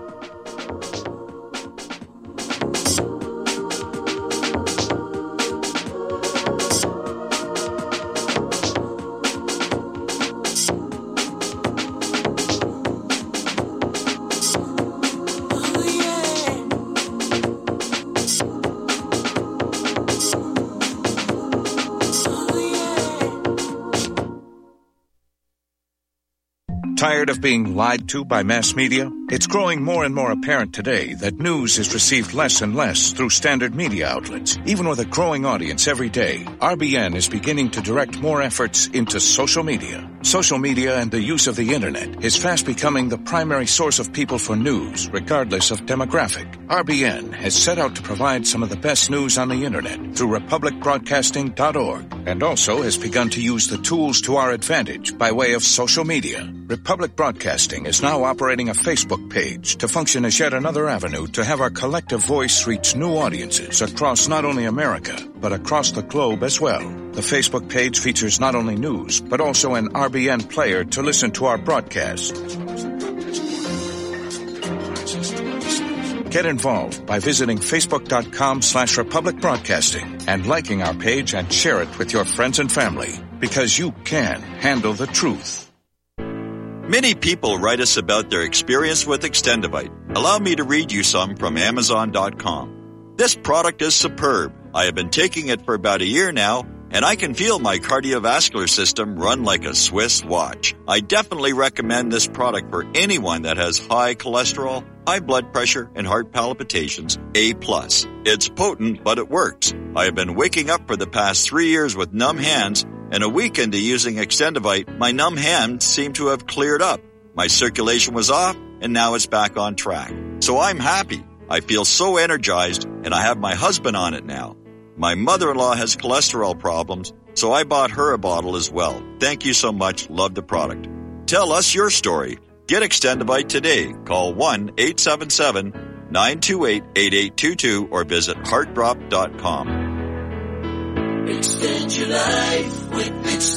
Tired of being lied to by mass media? It's growing more and more apparent today that news is received less and less through standard media outlets. Even with a growing audience every day, R B N is beginning to direct more efforts into social media. Social media and the use of the internet is fast becoming the primary source of people for news, regardless of demographic. R B N has set out to provide some of the best news on the internet through republic broadcasting dot org, and also has begun to use the tools to our advantage by way of social media. Republic Broadcasting is now operating a Facebook page to function as yet another avenue to have our collective voice reach new audiences across not only America, but across the globe as well. The Facebook page features not only news, but also an R B N player to listen to our broadcasts. Get involved by visiting facebook.com slash Republic Broadcasting and liking our page and share it with your friends and family, because you can handle the truth. Many people write us about their experience with Extendivite. Allow me to read you some from Amazon dot com. This product is superb. I have been taking it for about a year now, and I can feel my cardiovascular system run like a Swiss watch. I definitely recommend this product for anyone that has high cholesterol, high blood pressure, and heart palpitations, A plus. It's potent, but it works. I have been waking up for the past three years with numb hands, and a week into using Extendivite, my numb hands seem to have cleared up. My circulation was off, and now it's back on track. So I'm happy. I feel so energized, and I have my husband on it now. My mother-in-law has cholesterol problems, so I bought her a bottle as well. Thank you so much. Love the product. Tell us your story. Get Extendivite today. Call one eight seven seven, nine two eight, eight eight two two or visit heart drop dot com. Extend your life with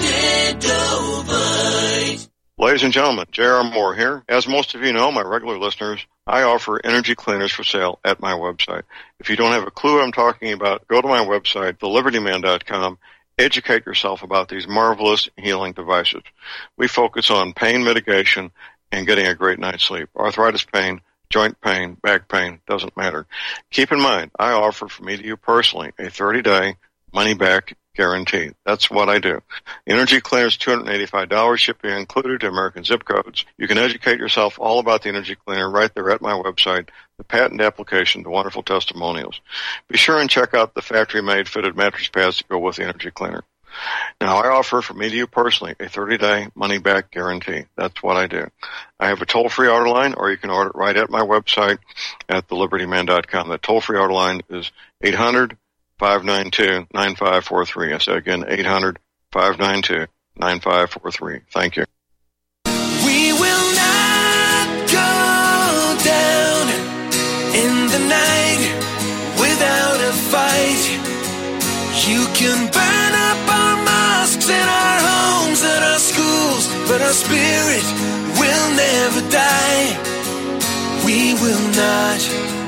Extendivite. Ladies and gentlemen, J R. Moore here. As most of you know, my regular listeners, I offer energy cleaners for sale at my website. If you don't have a clue what I'm talking about, go to my website, the liberty man dot com. Educate yourself about these marvelous healing devices. We focus on pain mitigation and getting a great night's sleep. Arthritis pain, joint pain, back pain, doesn't matter. Keep in mind, I offer from me to you personally a thirty-day money-back guarantee. That's what I do. Energy Cleaner is two hundred eighty-five dollars, shipping included to American zip codes. You can educate yourself all about the Energy Cleaner right there at my website, the patent application, the wonderful testimonials. Be sure and check out the factory-made fitted mattress pads to go with the Energy Cleaner. Now, I offer from me to you personally a thirty-day money-back guarantee. That's what I do. I have a toll-free order line, or you can order it right at my website at the liberty man dot com. That toll-free order line is eight hundred, five nine two, nine five four three. I said again, eight hundred, five nine two, nine five four three. Thank you. We will not go down in the night without a fight. You can burn up our mosques and our homes and our schools, but our spirit will never die. We will not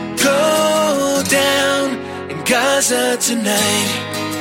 go down in Gaza tonight.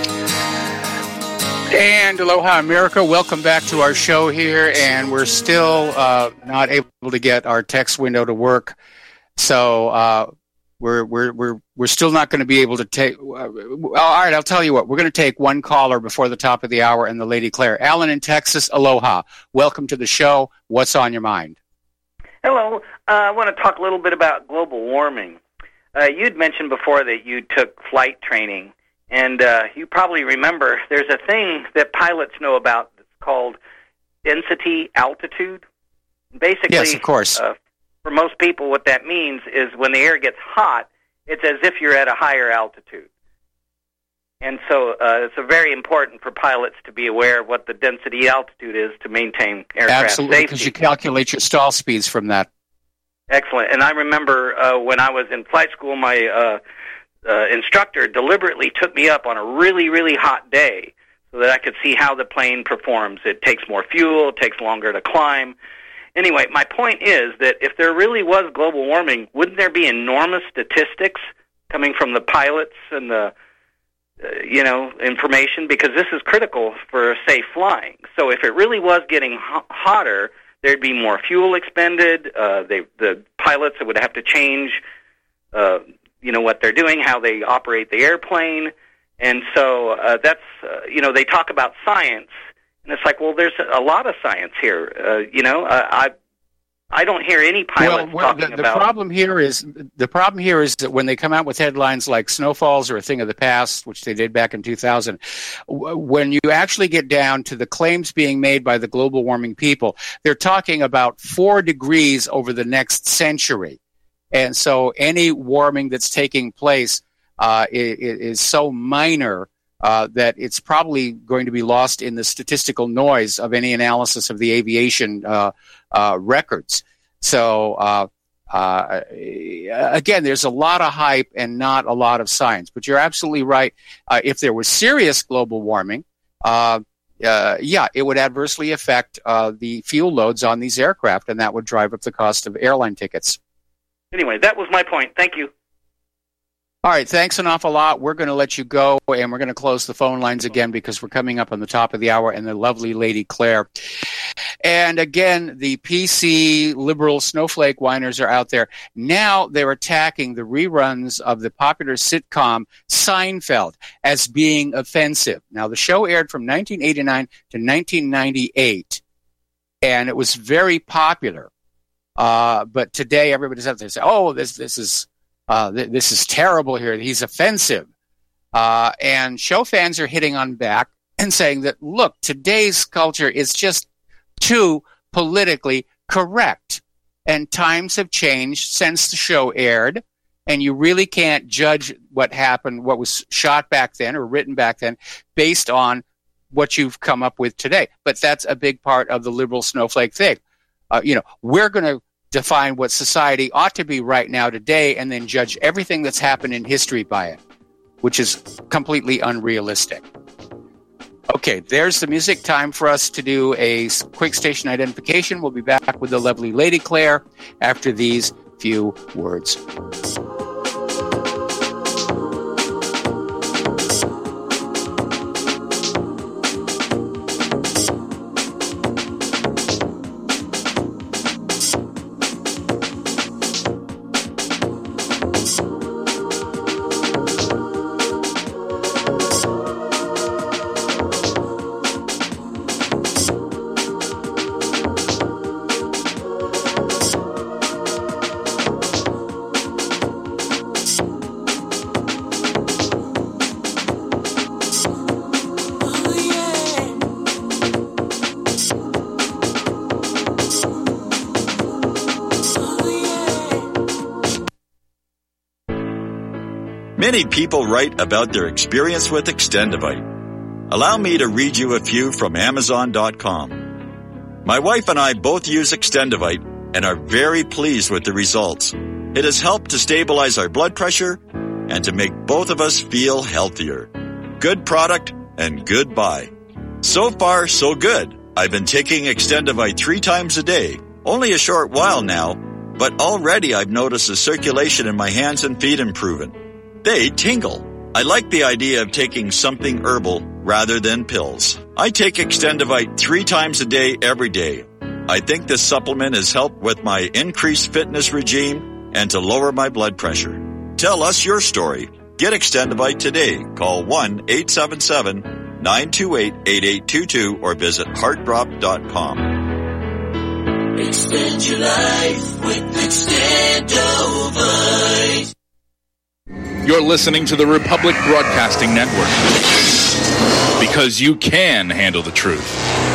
And aloha, America. Welcome back to our show here. And we're still uh, not able to get our text window to work. So uh, we're we're we're we're still not going to be able to take. Uh, all right, I'll tell you what. We're going to take one caller before the top of the hour, and the Lady Claire. Alan in Texas, aloha. Welcome to the show. What's on your mind? Hello. Uh, I want to talk a little bit about global warming. uh, you'd mentioned before that you took flight training, and uh, you probably remember there's a thing that pilots know about that's called density altitude. Basically, yes, of course. Uh, for most people, what that means is when the air gets hot, it's as if you're at a higher altitude. And so uh, it's a very important for pilots to be aware of what the density altitude is to maintain aircraft Absolutely, safety. because you calculate your stall speeds from that. Excellent. And I remember uh, when I was in flight school, my uh, uh, instructor deliberately took me up on a really, really hot day so that I could see how the plane performs. It takes more fuel, it takes longer to climb. Anyway, my point is that if there really was global warming, wouldn't there be enormous statistics coming from the pilots and the, uh, you know, information? Because this is critical for safe flying. So if it really was getting ho- hotter, there'd be more fuel expended. Uh, they, the pilots would have to change, uh, you know, what they're doing, how they operate the airplane. And so uh, that's, uh, you know, they talk about science. And it's like, well, there's a lot of science here. Uh, you know, uh, I I don't hear any pilots well, well, talking the, the about. problem here is the problem here is that when they come out with headlines like "Snowfalls" or "A Thing of the Past," which they did back in two thousand, when you actually get down to the claims being made by the global warming people, they're talking about four degrees over the next century, and so any warming that's taking place uh, is, is so minor. Uh, that it's probably going to be lost in the statistical noise of any analysis of the aviation uh, uh, records. So, uh, uh, again, there's a lot of hype and not a lot of science. But you're absolutely right. Uh, if there was serious global warming, uh, uh, yeah, it would adversely affect uh, the fuel loads on these aircraft, and that would drive up the cost of airline tickets. Anyway, that was my point. Thank you. All right, thanks an awful lot. We're going to let you go, and we're going to close the phone lines again because we're coming up on the top of the hour, and the lovely Lady Claire. And again, the P C liberal snowflake whiners are out there. Now they're attacking the reruns of the popular sitcom Seinfeld as being offensive. Now, the show aired from nineteen eighty-nine to nineteen ninety-eight, and it was very popular. Uh, but today, everybody's out there saying, oh, this this is... Uh, th- this is terrible here. He's offensive. Uh, and show fans are hitting on back and saying that, look, today's culture is just too politically correct. And times have changed since the show aired. And you really can't judge what happened, what was shot back then or written back then, based on what you've come up with today. But that's a big part of the liberal snowflake thing. Uh, you know, we're going to define what society ought to be right now today and then judge everything that's happened in history by it, which is completely unrealistic. Okay, there's the music. Time for us to do a quick station identification. We'll be back with the lovely Lady Claire after these few words. Many people write about their experience with Extendivite. Allow me to read you a few from Amazon dot com. My wife and I both use Extendivite and are very pleased with the results. It has helped to stabilize our blood pressure and to make both of us feel healthier. Good product and good buy. So far, so good. I've been taking Extendivite three times a day. Only a short while now, but already I've noticed the circulation in my hands and feet improving. They tingle. I like the idea of taking something herbal rather than pills. I take Extendivite three times a day, every day. I think this supplement has helped with my increased fitness regime and to lower my blood pressure. Tell us your story. Get Extendivite today. Call one eight seven seven, nine two eight, eight eight two two or visit heart drop dot com. Extend your life with Extendivite. You're listening to the Republic Broadcasting Network, because you can handle the truth.